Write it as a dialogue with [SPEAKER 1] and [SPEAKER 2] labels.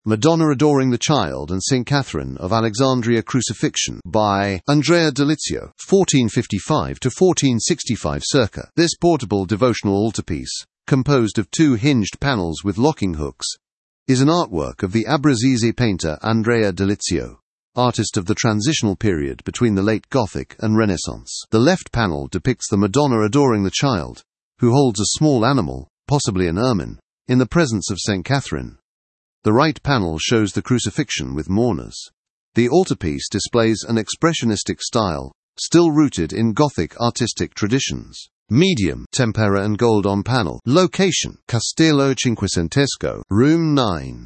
[SPEAKER 1] Madonna Adoring the Child and St. Catherine of Alexandria Crucifixion by Andrea Delizio, 1455 to 1465 circa. This portable devotional altarpiece, composed of 2 hinged panels with locking hooks, is an artwork of the Abruzzese painter Andrea Delizio, artist of the transitional period between the late Gothic and Renaissance. The left panel depicts the Madonna adoring the Child, who holds a small animal, possibly an ermine, in the presence of St. Catherine. The right panel shows the crucifixion with mourners. The altarpiece displays an expressionistic style, still rooted in Gothic artistic traditions. Medium, tempera and gold on panel. Location, Castello Cinquecentesco, room 9.